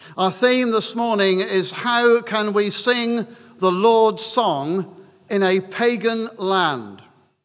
Our theme this morning is how can we sing the Lord's song in a pagan land?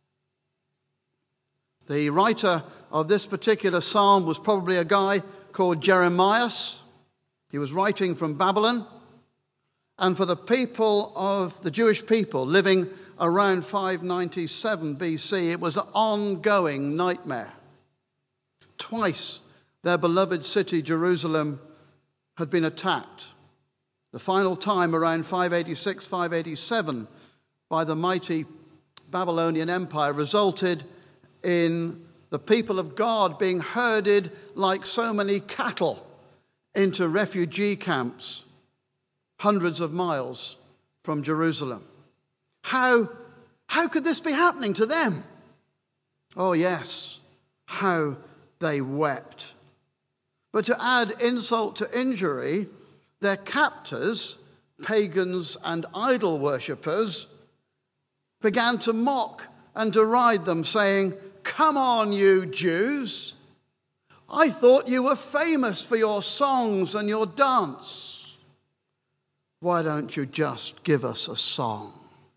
The writer of this particular psalm was probably a guy called Jeremiah. He was writing from Babylon. And for the people of the Jewish people living around 597 BC, it was an ongoing nightmare. Twice their beloved city, Jerusalem, had been attacked. The final time around 586, 587 by the mighty Babylonian Empire resulted in the people of God being herded like so many cattle into refugee camps hundreds of miles from Jerusalem. How could this be happening to them? Oh yes, how they wept. But to add insult to injury, their captors, pagans and idol worshippers, began to mock and deride them, saying, "Come on, you Jews. I thought you were famous for your songs and your dance. Why don't you just give us a song?"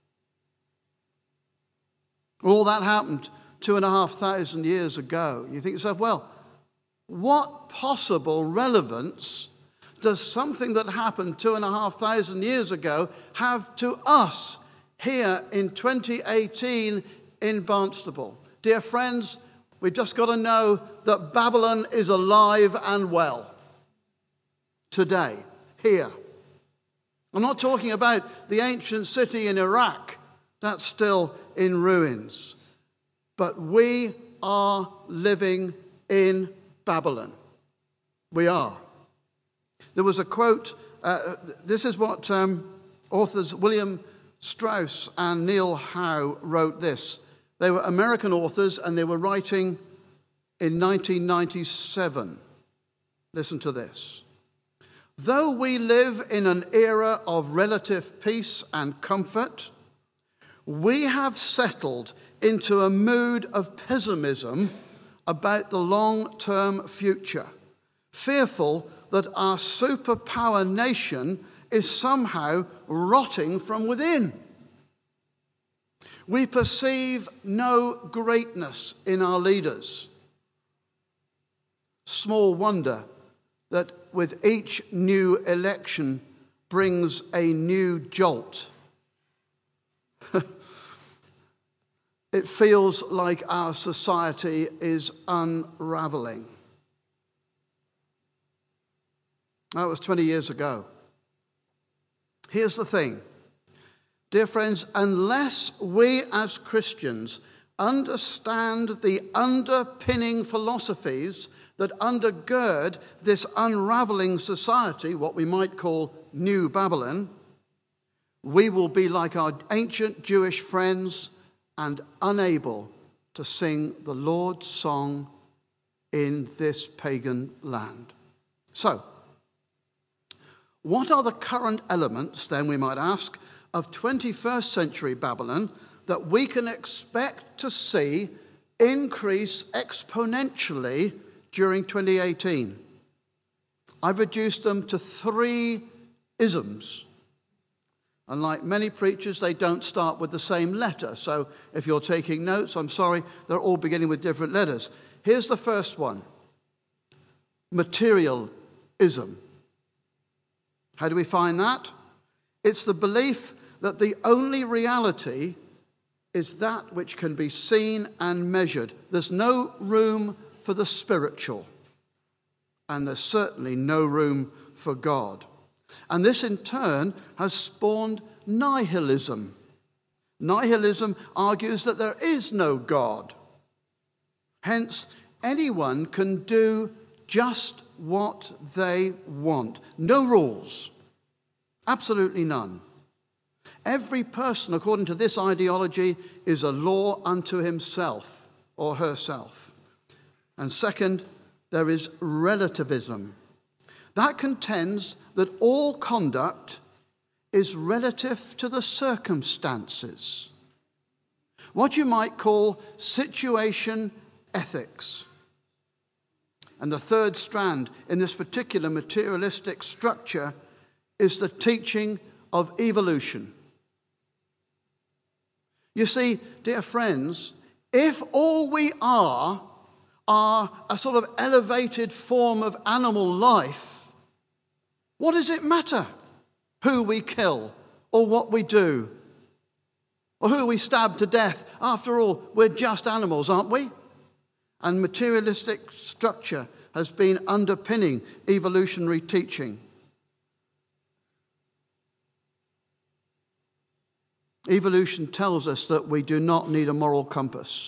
All that happened 2,500 years ago. You think to yourself, well, what possible relevance does something that happened 2,500 years ago have to us here in 2018 in Barnstaple? Dear friends, we've just got to know that Babylon is alive and well today, here. I'm not talking about the ancient city in Iraq. That's still in ruins. But we are living in Babylon. We are. There was a quote, this is what authors William Strauss and Neil Howe wrote this. They were American authors and they were writing in 1997. Listen to this. "Though we live in an era of relative peace and comfort, we have settled into a mood of pessimism about the long-term future, fearful that our superpower nation is somehow rotting from within. We perceive no greatness in our leaders. Small wonder that with each new election brings a new jolt. It feels like our society is unraveling." That was 20 years ago. Here's the thing. Dear friends, unless we as Christians understand the underpinning philosophies that undergird this unraveling society, what we might call New Babylon, we will be like our ancient Jewish friends and unable to sing the Lord's song in this pagan land. So, what are the current elements, then we might ask, of 21st century Babylon that we can expect to see increase exponentially during 2018? I've reduced them to 3 isms. And like many preachers, they don't start with the same letter. So if you're taking notes, I'm sorry, they're all beginning with different letters. Here's the first one. Materialism. How do we find that? It's the belief that the only reality is that which can be seen and measured. There's no room for the spiritual. And there's certainly no room for God. And this in turn has spawned nihilism. Nihilism argues that there is no God. Hence, anyone can do just what they want. No rules. Absolutely none. Every person, according to this ideology, is a law unto himself or herself. And second, there is relativism. That contends that all conduct is relative to the circumstances. What you might call situation ethics. And the third strand in this particular materialistic structure is the teaching of evolution. You see, dear friends, if all we are a sort of elevated form of animal life, what does it matter who we kill or what we do or who we stab to death? After all, we're just animals, aren't we? And materialistic structure has been underpinning evolutionary teaching. Evolution tells us that we do not need a moral compass.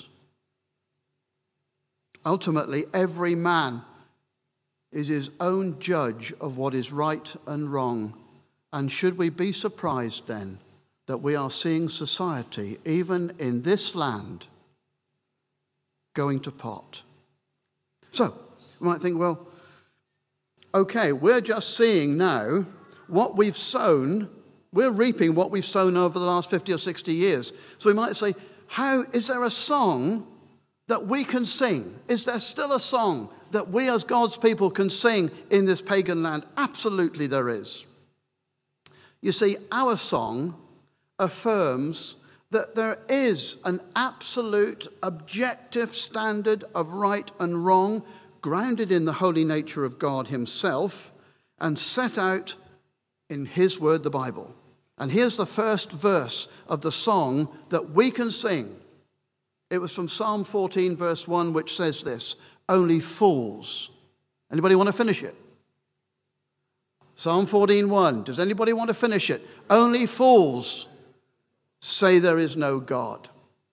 Ultimately, every man is his own judge of what is right and wrong. And should we be surprised then that we are seeing society, even in this land, going to pot? So, we might think, well, okay, we're just seeing now what we've sown. We're reaping what we've sown over the last 50 or 60 years. So we might say, is there a song that we can sing? Is there still a song that we as God's people can sing in this pagan land? Absolutely there is. You see, our song affirms that there is an absolute objective standard of right and wrong grounded in the holy nature of God himself and set out in his word, the Bible. And here's the first verse of the song that we can sing. It was from Psalm 14, verse 1, which says this: only fools. Anybody want to finish it? Psalm 14:1. Does anybody want to finish it? Only fools say there is no God.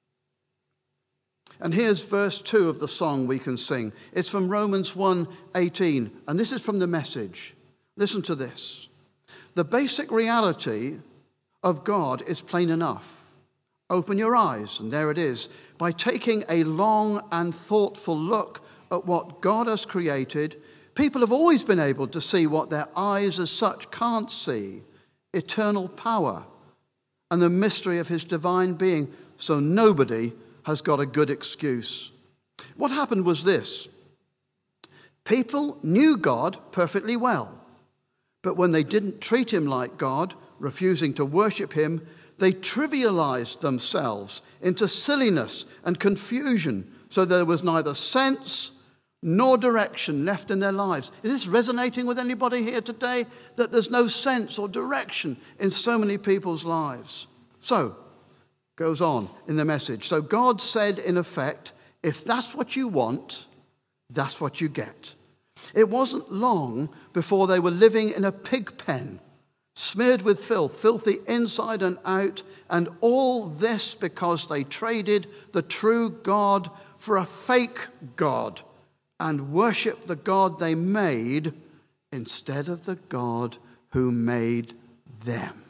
And here's verse 2 of the song we can sing. It's from Romans 1:18, and this is from the Message. Listen to this. The basic reality of God is plain enough. Open your eyes, and there it is. By taking a long and thoughtful look at what God has created, people have always been able to see what their eyes as such can't see: eternal power and the mystery of his divine being. So nobody has got a good excuse. What happened was this: people knew God perfectly well, but when they didn't treat him like God, refusing to worship him, they trivialized themselves into silliness and confusion, so there was neither sense nor direction left in their lives. Is this resonating with anybody here today, that there's no sense or direction in so many people's lives? So, goes on in the Message. So God said, in effect, if that's what you want, that's what you get. It wasn't long before they were living in a pig pen, smeared with filth, filthy inside and out, and all this because they traded the true God for a fake God and worshipped the God they made instead of the God who made them.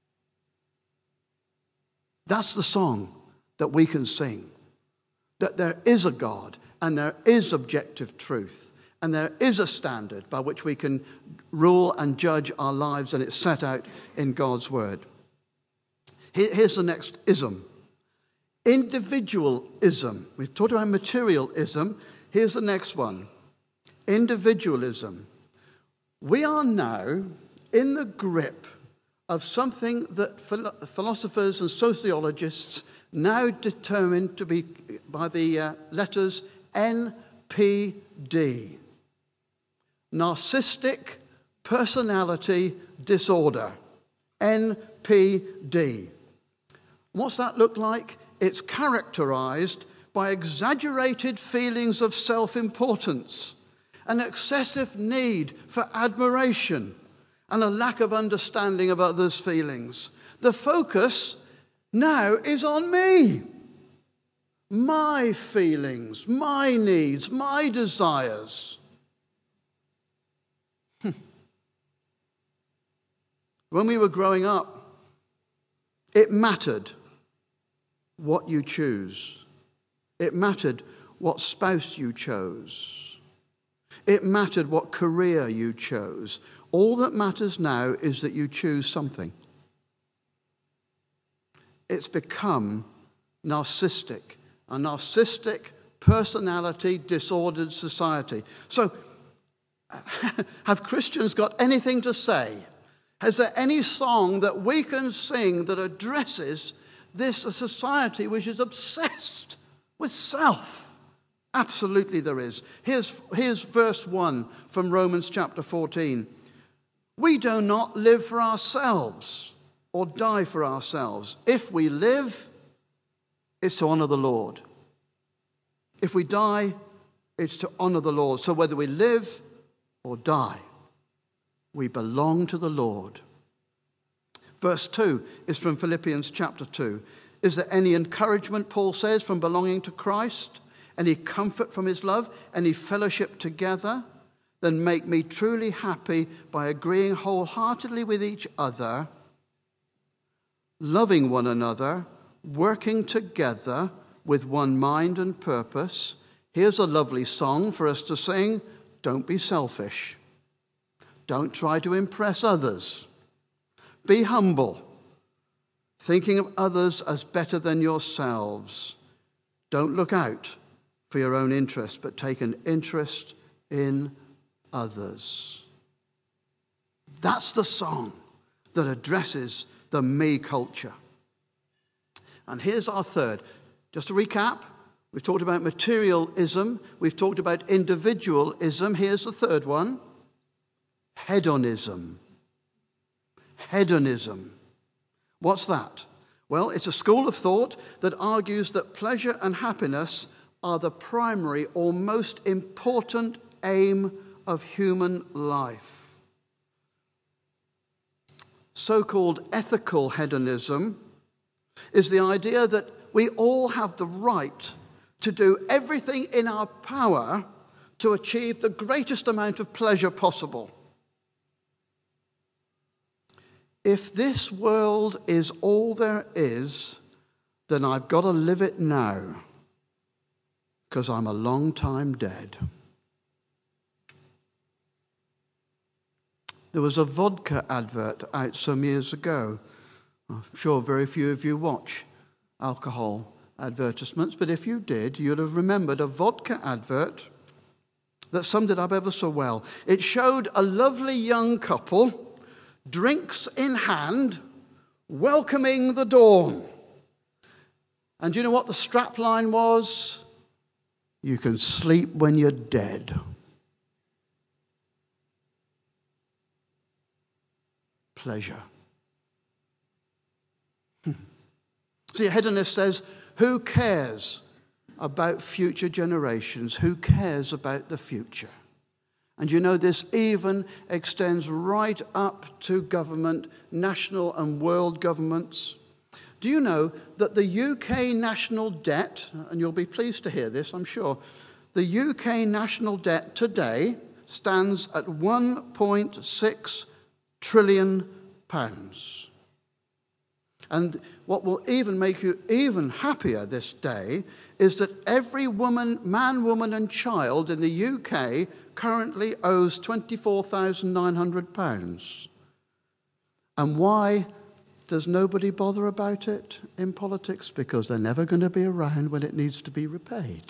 That's the song that we can sing, that there is a God and there is objective truth and there is a standard by which we can rule and judge our lives, and it's set out in God's word. Here's the next ism: individualism. We've talked about materialism. Here's the next one: individualism. We are now in the grip of something that philosophers and sociologists now determine to be by the letters NPD. Narcissistic personality disorder. NPD. What's that look like? It's characterized by exaggerated feelings of self-importance, an excessive need for admiration, and a lack of understanding of others' feelings. The focus now is on me, my feelings, my needs, my desires. When we were growing up, it mattered what you choose. It mattered what spouse you chose. It mattered what career you chose. All that matters now is that you choose something. It's become narcissistic, a narcissistic personality disordered society. So, have Christians got anything to say? Is there any song that we can sing that addresses this society which is obsessed with self? Absolutely there is. Here's verse 1 from Romans chapter 14. We do not live for ourselves or die for ourselves. If we live, it's to honor the Lord. If we die, it's to honor the Lord. So whether we live or die, we belong to the Lord. Verse 2 is from Philippians chapter 2. Is there any encouragement, Paul says, from belonging to Christ? Any comfort from his love? Any fellowship together? Then make me truly happy by agreeing wholeheartedly with each other, loving one another, working together with one mind and purpose. Here's a lovely song for us to sing. Don't be selfish. Don't try to impress others. Be humble, thinking of others as better than yourselves. Don't look out for your own interest, but take an interest in others. That's the song that addresses the me culture. And here's our third. Just to recap, we've talked about materialism, we've talked about individualism. Here's the third one. Hedonism. Hedonism. What's that? Well, it's a school of thought that argues that pleasure and happiness are the primary or most important aim of human life. So-called ethical hedonism is the idea that we all have the right to do everything in our power to achieve the greatest amount of pleasure possible. If this world is all there is, then I've got to live it now, because I'm a long time dead. There was a vodka advert out some years ago. I'm sure very few of you watch alcohol advertisements, but if you did, you'd have remembered a vodka advert that summed it up ever so well. It showed a lovely young couple, drinks in hand, welcoming the dawn. And do you know what the strapline was? You can sleep when you're dead. Pleasure. See, a hedonist says, who cares about future generations? Who cares about the future? And you know, this even extends right up to government, national and world governments. Do you know that the UK national debt, and you'll be pleased to hear this, I'm sure, the UK national debt today stands at £1.6 trillion. And what will even make you even happier this day is that every woman, man, woman and child in the UK currently owes £24,900. And why does nobody bother about it in politics? Because they're never going to be around when it needs to be repaid.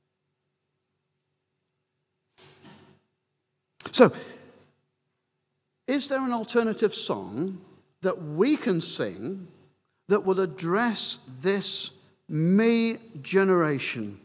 So, is there an alternative song that we can sing that will address this me generation?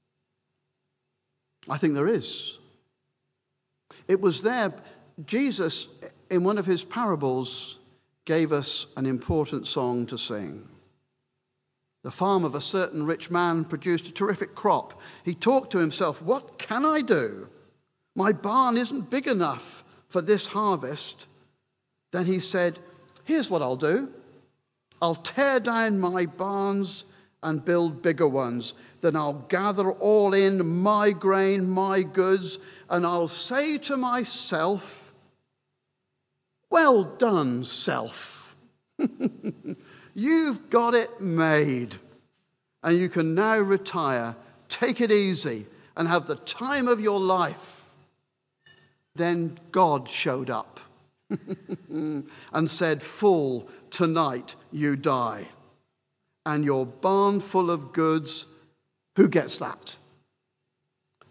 I think there is. It was there. Jesus, in one of his parables, gave us an important song to sing. The farm of a certain rich man produced a terrific crop. He talked to himself, what can I do? My barn isn't big enough for this harvest. Then he said, here's what I'll do. I'll tear down my barns and build bigger ones. Then I'll gather all in my grain, my goods, and I'll say to myself, well done, self. You've got it made. And you can now retire, take it easy, and have the time of your life. Then God showed up and said, fool, tonight you die. And your barn full of goods, who gets that?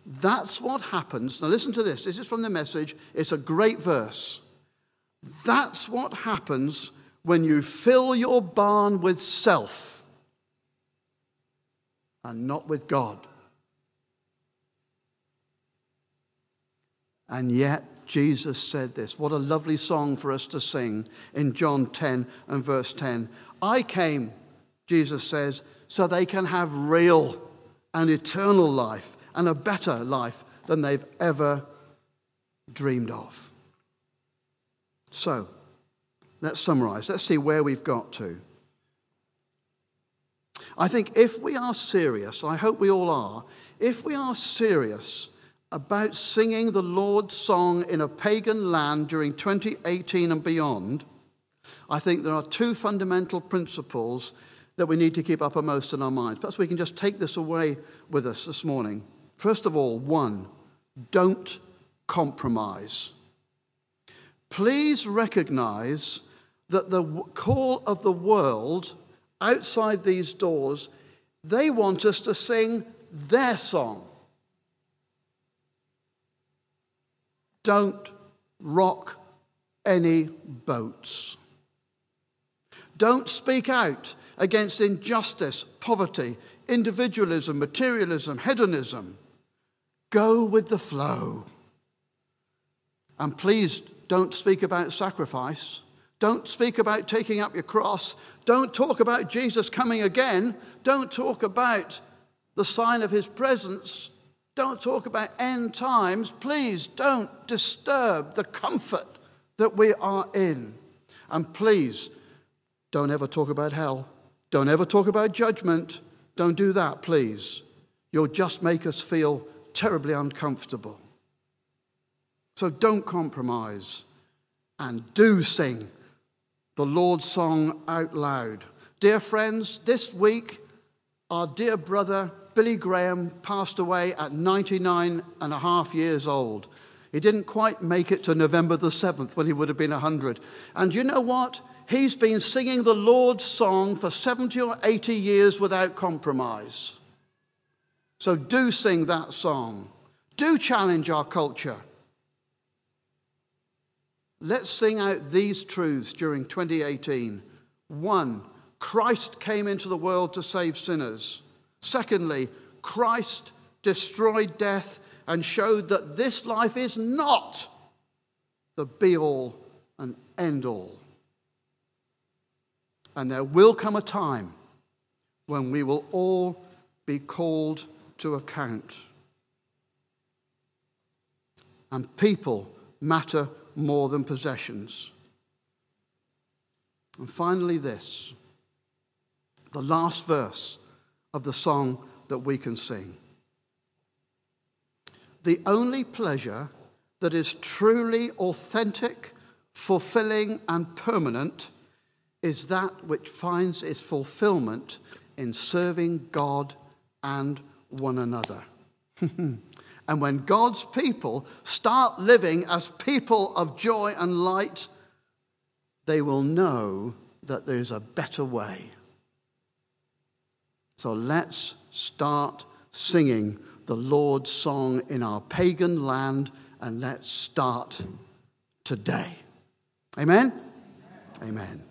That's what happens. Now listen to this. This is from the Message. It's a great verse. That's what happens when you fill your barn with self and not with God. And yet Jesus said this. What a lovely song for us to sing in John 10 and verse 10. I came, Jesus says, so they can have real and eternal life and a better life than they've ever dreamed of. So, let's summarize. Let's see where we've got to. I think if we are serious, I hope we all are, if we are serious about singing the Lord's song in a pagan land during 2018 and beyond, I think there are two fundamental principles that we need to keep uppermost in our minds. Perhaps we can just take this away with us this morning. First of all, one, don't compromise. Please recognize that the call of the world outside these doors, they want us to sing their song. Don't rock any boats. Don't speak out against injustice, poverty, individualism, materialism, hedonism. Go with the flow. And please don't speak about sacrifice. Don't speak about taking up your cross. Don't talk about Jesus coming again. Don't talk about the sign of his presence. Don't talk about end times. Please don't disturb the comfort that we are in. And please don't ever talk about hell. Don't ever talk about judgment. Don't do that, please. You'll just make us feel terribly uncomfortable. So don't compromise and do sing the Lord's song out loud. Dear friends, this week our dear brother Billy Graham passed away at 99 and a half years old. He didn't quite make it to November the 7th when he would have been 100. And you know what? He's been singing the Lord's song for 70 or 80 years without compromise. So do sing that song. Do challenge our culture. Let's sing out these truths during 2018. 1, Christ came into the world to save sinners. Secondly, Christ destroyed death and showed that this life is not the be-all and end-all. And there will come a time when we will all be called to account. And people matter more than possessions. And finally this, the last verse of the song that we can sing. The only pleasure that is truly authentic, fulfilling, and permanent is that which finds its fulfillment in serving God and one another. And when God's people start living as people of joy and light, they will know that there's a better way. So let's start singing the Lord's song in our pagan land, and let's start today. Amen? Amen.